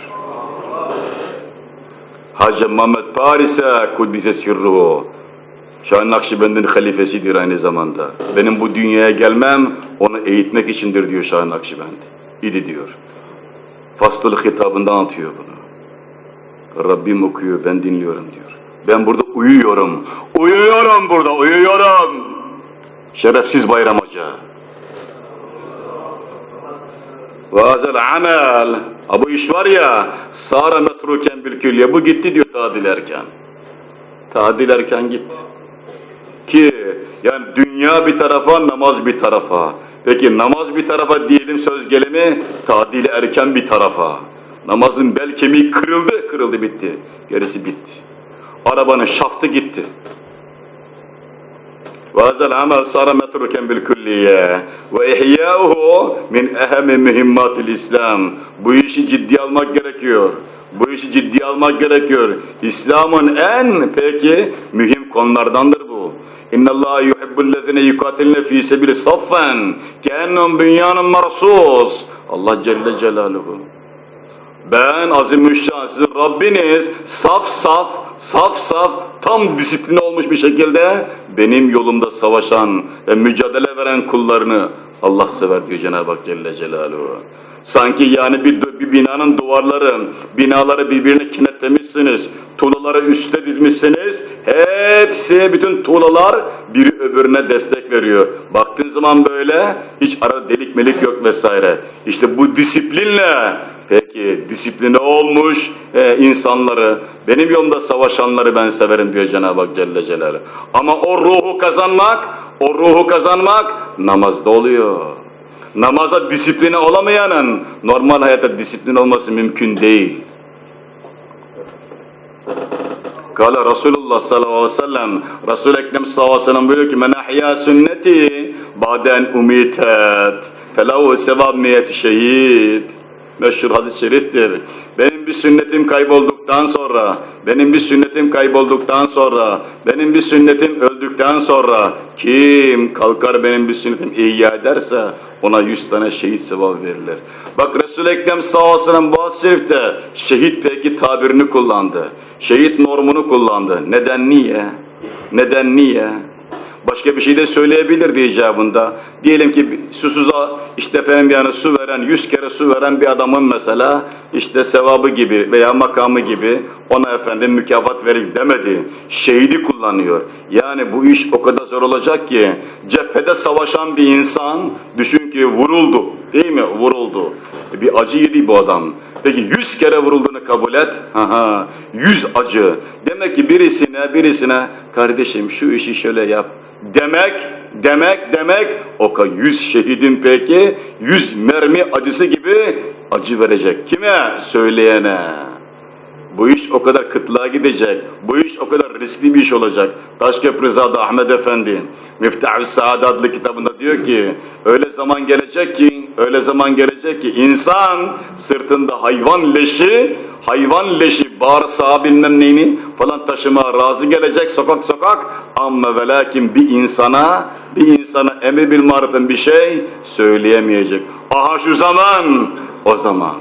Hacı Muhammed Paris'e Kuddise Sirruhu, Şah-ı Nakşibend'in halifesidir aynı zamanda. Benim bu dünyaya gelmem, onu eğitmek içindir diyor Şah-ı Nakşibend. İdi diyor. Faslılık hitabında anlatıyor bunu. Rabbim okuyor, ben dinliyorum diyor. Ben burada uyuyorum. Uyuyorum burada, uyuyorum. Şerefsiz Bayram Hoca. Vazel amel. Bu iş var ya, sara metruken bil külliye. Bu gitti diyor tadil erken. Tadil erken gitti. Ki yani dünya bir tarafa, namaz bir tarafa. Peki namaz bir tarafa diyelim söz gelimi, tadil erken bir tarafa. Namazın bel kemiği kırıldı, kırıldı bitti. Gerisi bitti. Arabanın şaftı gitti. وَاَذَا الْعَمَلْ صَارَ مَتْرُكًا بِالْكُلِّيَّةِ وَاِحْيَاؤُهُ مِنْ اَهَمِ مُهِمَّاتِ الْاِسْلَامِ. Bu işi ciddiye almak gerekiyor. Bu işi ciddiye almak gerekiyor. İslam'ın en peki mühim konulardandır bu. اِنَّ اللّٰهَ يُحِبُّ الَّذِينَ يُقَاتِلْنَ ف۪ي سَبِيلِ صَفًّا كَاَنَّهُمْ بُنْيَانٌ مَرْصُوصٌ. Allah Celle Celaluhu. Ben azimüşşan sizin Rabbiniz saf tam disipline olmuş bir şekilde benim yolumda savaşan ve mücadele veren kullarını Allah sever diyor Cenab-ı Hak Celle Celaluhu. Sanki yani bir binanın binaları birbirine kinetlemişsiniz, tuğlaları üste dizmişsiniz, hepsi, bütün tuğlalar biri öbürüne destek veriyor. Baktığın zaman böyle, hiç arada delik melik yok vesaire. İşte bu disiplinle, peki disipline olmuş insanları, benim yolumda savaşanları ben severim diyor Cenab-ı Hak Celle Celaluhu. Ama o ruhu kazanmak namazda oluyor. Namaza disipline olamayanın normal hayatta disiplin olması mümkün değil. Kâle Resulullah sallallahu aleyhi ve sellem, Resul-i Ekrem sallallahu aleyhi ve sellem buyuruyor ki men ahya sünneti ba'den umitet felehu sevab miyeti şehid. Meşhur hadis-i şeriftir. Benim bir sünnetim kaybolduktan sonra, benim bir sünnetim öldükten sonra kim kalkar benim bir sünnetim ihya ederse ona 100 tane şehit sevabı verilir. Bak Resul-i Ekrem sallallahu aleyhi ve sellem bu hadis-i şerifte şehit peki tabirini kullandı. Şehit normunu kullandı. Neden niye? Başka bir şey de söyleyebilirdi icabında. Diyelim ki susuza işte efendim yani su veren, 100 kere su veren bir adamın mesela işte sevabı gibi veya makamı gibi ona efendim mükafat verir demedi. Şehidi kullanıyor. Yani bu iş o kadar zor olacak ki cephede savaşan bir insan düşün ki vuruldu. Değil mi? Vuruldu. Bir acı yedi bu adam. Peki 100 kere vurulduğunu kabul et. 100 acı. Demek ki birisine kardeşim şu işi şöyle yap. Demek o 100 şehidin peki 100 mermi acısı gibi acı verecek. Kime? Söyleyene. Bu iş o kadar kıtlığa gidecek. Bu iş o kadar riskli bir iş olacak. Taşköprüzade Ahmed Efendi Miftah-ı Saad adlı kitabında diyor ki öyle zaman gelecek ki insan sırtında hayvan leşi bağırsağı bilmem neyini falan taşıma razı gelecek sokak ama ve lakin bir insana emir bil marufun bir şey söyleyemeyecek. Aha şu zaman o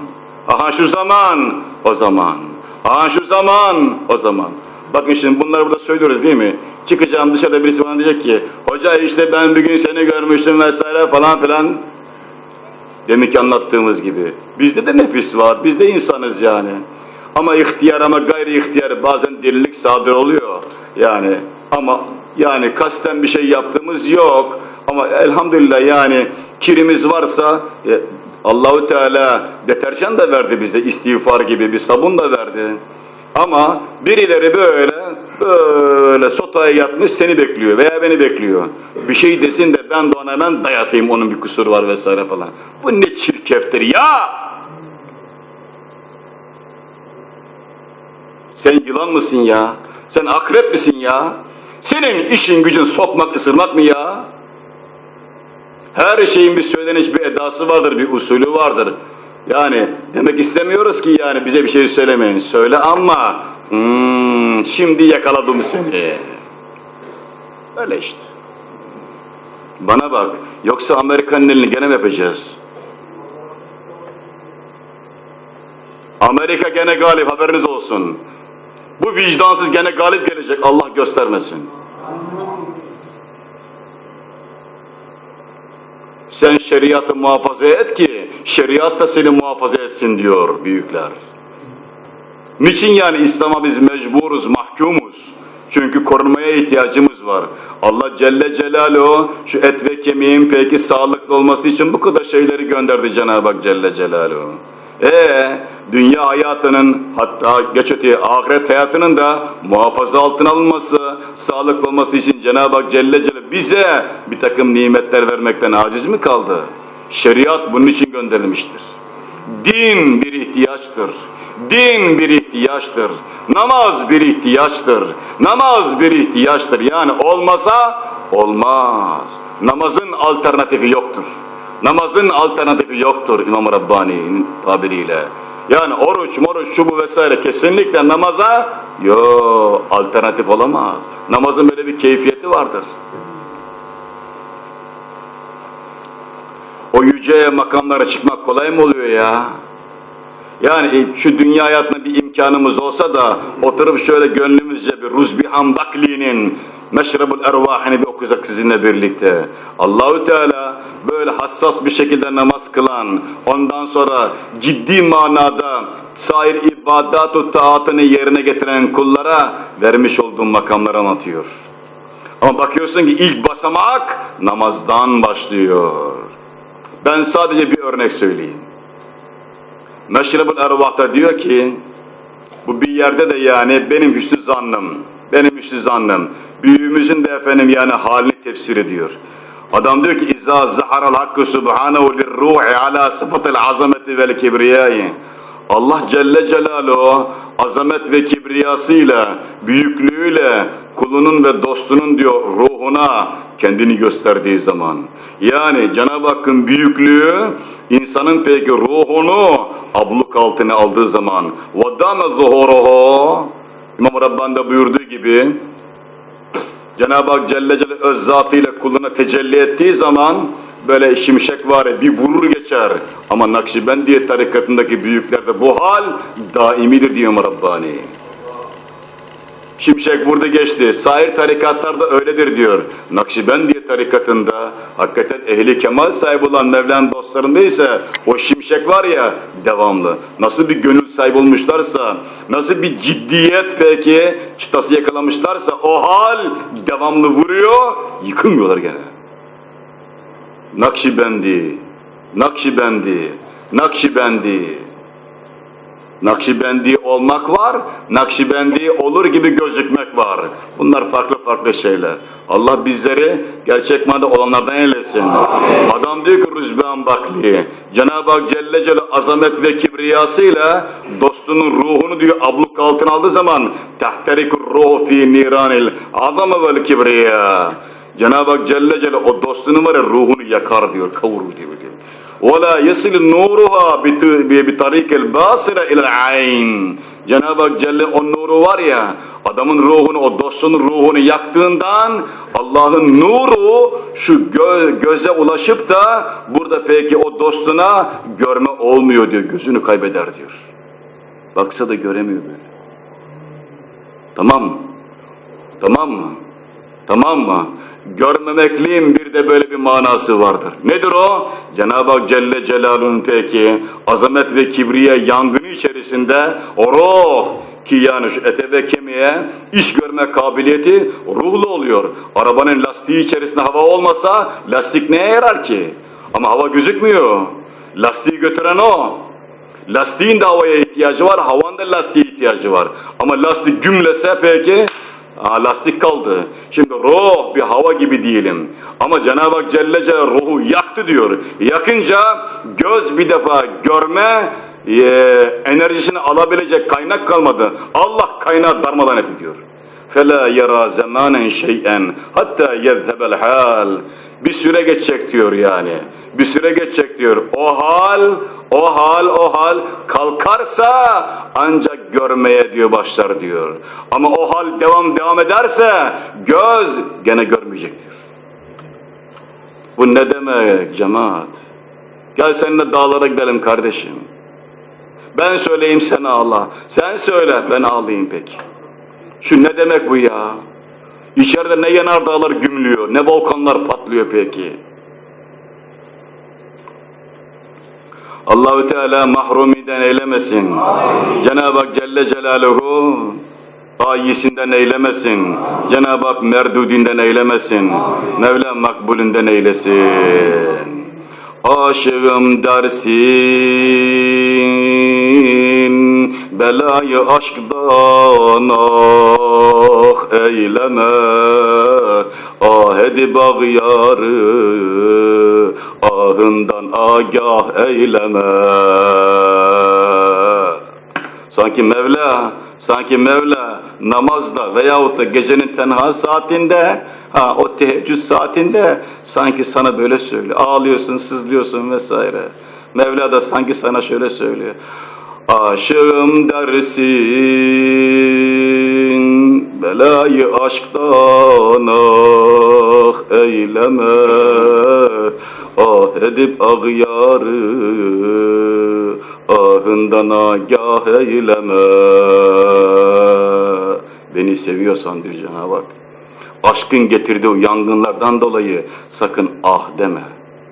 zaman. Bakın şimdi bunları burada söylüyoruz değil mi? Çıkacağım dışarıda birisi bana diyecek ki hoca işte ben bir gün seni görmüştüm vesaire falan filan. Demek ki anlattığımız gibi. Bizde de nefis var, biz de insanız yani. Ama gayri ihtiyar bazen delilik sadır oluyor yani. Ama yani kasten bir şey yaptığımız yok. Ama elhamdülillah yani kirimiz varsa Allahu Teala deterjan da verdi bize, istiğfar gibi bir sabun da verdi. Ama birileri böyle böyle sotaya yatmış seni bekliyor veya beni bekliyor. Bir şey desin de ben de ona hemen dayatayım, onun bir kusuru var vesaire falan. Bu ne çirkeftir ya! Sen yılan mısın ya? Sen akrep misin ya? Senin işin gücün sokmak, ısırmak mı ya? Her şeyin bir söyleniş, bir edası vardır, bir usulü vardır. Yani demek istemiyoruz ki yani bize bir şey söylemeyin. Söyle ama şimdi yakaladım seni. Öyle işte. Bana bak, yoksa Amerika'nın elini gene mi yapacağız? Amerika gene galip, haberiniz olsun. Bu vicdansız gene galip gelecek, Allah göstermesin. Sen şeriatı muhafaza et ki şeriat da seni muhafaza etsin diyor büyükler. Niçin yani İslam'a biz mecburuz, mahkumuz? Çünkü korunmaya ihtiyacımız var. Allah Celle Celaluhu şu et ve kemiğin peki sağlıklı olması için bu kadar şeyleri gönderdi Cenab-ı Hak Celle Celaluhu. Dünya hayatının, hatta geç öteye ahiret hayatının da muhafaza altına alınması, sağlıklı olması için Cenab-ı Hak Celle Celaluhu bize bir takım nimetler vermekten aciz mi kaldı? Şeriat bunun için gönderilmiştir. Din bir ihtiyaçtır. Din bir ihtiyaçtır. Namaz bir ihtiyaçtır. Namaz bir ihtiyaçtır. Yani olmasa olmaz. Namazın alternatifi yoktur. Namazın alternatifi yoktur İmam-ı Rabbani'nin tabiriyle. Yani oruç, moruç, şu bu vesaire kesinlikle namaza alternatif olamaz. Namazın böyle bir keyfiyeti vardır. O yüce makamlara çıkmak kolay mı oluyor ya? Yani şu dünya hayatında bir imkanımız olsa da oturup şöyle gönlümüzce bir Ruzbihan Bakli'nin Meşrebul Ervahini bir okusak sizinle birlikte. Allahü Teala böyle hassas bir şekilde namaz kılan, ondan sonra ciddi manada sair ibadat-ı taatını yerine getiren kullara vermiş olduğum makamları anlatıyor. Ama bakıyorsun ki ilk basamak namazdan başlıyor. Ben sadece bir örnek söyleyeyim. Meşrebul Ervah'ta diyor ki, bu bir yerde de yani benim hüsnü zannım, büyüğümüzün de efendim yani halini tefsir ediyor. Adam diyor ki, İzâ zaharal hakkı subhânehu lirruhi alâ sıfatil azameti vel kibriyâi. Allah Celle Celaluhu azamet ve kibriyasıyla, büyüklüğüyle kulunun ve dostunun diyor ruhuna kendini gösterdiği zaman. Yani Cenab-ı Hakk'ın büyüklüğü insanın peki ruhunu abluk altına aldığı zaman وَدَّامَ ظُهُورُهُ İmam-ı Rabbani'de buyurduğu gibi Cenab-ı Hak Celle Celle öz zatıyla kuluna tecelli ettiği zaman böyle şimşek var ya bir vurur geçer. Ama Nakşibendiye tarikatındaki büyüklerde bu hal daimidir diyor İmam Rabbani. Şimşek vurdu geçti. Sair tarikatlarda öyledir diyor. Nakşibendiye tarikatında hakikaten ehli kemal sahibi olan Mevla'nın dostlarında ise o şimşek var ya devamlı. Nasıl bir gönül sahibi olmuşlarsa, nasıl bir ciddiyet peki çıtası yakalamışlarsa o hal devamlı vuruyor, yıkılmıyorlar gene. Nakşibendi, Nakşibendi, Nakşibendi. Nakşibendi olmak var, Nakşibendi olur gibi gözükmek var. Bunlar farklı farklı şeyler. Allah bizleri gerçek manada olanlardan eylesin. Adam diyor ki Ruzbihan Bakli, Cenab-ı Hak Celle Celle azamet ve kibriyasıyla dostunun ruhunu diyor abluk altına aldığı zaman tehterikur ruhu fi niranil azame vel kibriya. Cenab-ı Hak Celle Celle o dostunun var ya ruhunu yakar diyor, kavurur diyor. وَلَا يَسِلُ نُورُهَا بِطَرِيقِ الْبَاسِرَ اِلَى الْعَيْنِ Cenab-ı Hak Celle o nuru var ya, adamın ruhunu, o dostunun ruhunu yaktığından Allah'ın nuru şu göze ulaşıp da burada peki o dostuna görme olmuyor diyor, gözünü kaybeder diyor. Baksa da göremiyor böyle. Tamam mı? Tamam mı? Tamam mı? Görmemekliğin bir de böyle bir manası vardır. Nedir o? Cenab-ı Hak Celle Celaluhu'nun peki azamet ve kibriye yangını içerisinde o ruh ki yani şu ete ve kemiğe iş görme kabiliyeti ruhlu oluyor. Arabanın lastiği içerisinde hava olmasa lastik neye yarar ki? Ama hava gözükmüyor. Lastiği götüren o. Lastiğin de havaya ihtiyacı var, havanın da lastiğe ihtiyacı var. Ama lastik gümlese peki Lastik kaldı. Şimdi ruh bir hava gibi diyelim. Ama Cenab-ı Hak Celle Celaluhu ruhu yaktı diyor. Yakınca göz bir defa görme enerjisini alabilecek kaynak kalmadı. Allah kaynağı darmadan et diyor. فَلَا يَرَى زَمَانًا شَيْئًا hatta يَذْهَبَ الْحَالِ. Bir süre geçecek diyor yani. Bir süre geçecek diyor. O hal kalkarsa ancak görmeye diyor başlar diyor. Ama o hal devam ederse göz gene görmeyecek diyor. Bu ne demek cemaat? Gel seninle dağlara gidelim kardeşim. Ben söyleyeyim sen ağla. Sen söyle ben ağlayayım peki. Şu ne demek bu ya? İçeride ne yanardağlar gümlüyor, ne volkanlar patlıyor peki? Allah-u Teala mahrumiden eylemesin. Cenab-ı Hak Celle Celaluhu ayisinden eylemesin. Cenab-ı Hak merdudinden eylemesin. Mevla makbulünden eylesin. Aşığım dersin, belayı aşkdan eyleme, edip ağyarı, ahından agah eyleme. Sanki Mevla namazda veyahut da gecenin tenha saatinde, o teheccüd saatinde sanki sana böyle söylüyor. Ağlıyorsun, sızlıyorsun vesaire. Mevla da sanki sana şöyle söylüyor. Aşığım dersin, belayı aşktan eyleme, edip ağyarı, ahından agah eyleme. Beni seviyorsan diyor Cenab-ı Hak, aşkın getirdiği o yangınlardan dolayı sakın ah deme.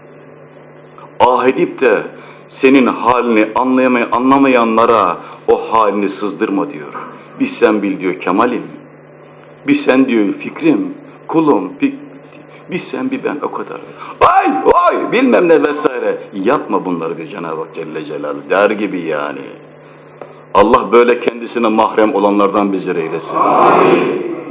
Ah edip de senin halini anlamayanlara o halini sızdırma diyor. Bir sen bil diyor Kemal'im. Bir sen diyor fikrim, kulum, bir sen bir ben o kadar. Ay bilmem ne vesaire. Yapma bunları diyor Cenab-ı Hak Celle Celaluhu. Der gibi yani. Allah böyle kendisine mahrem olanlardan bizleri eylesin. Amin.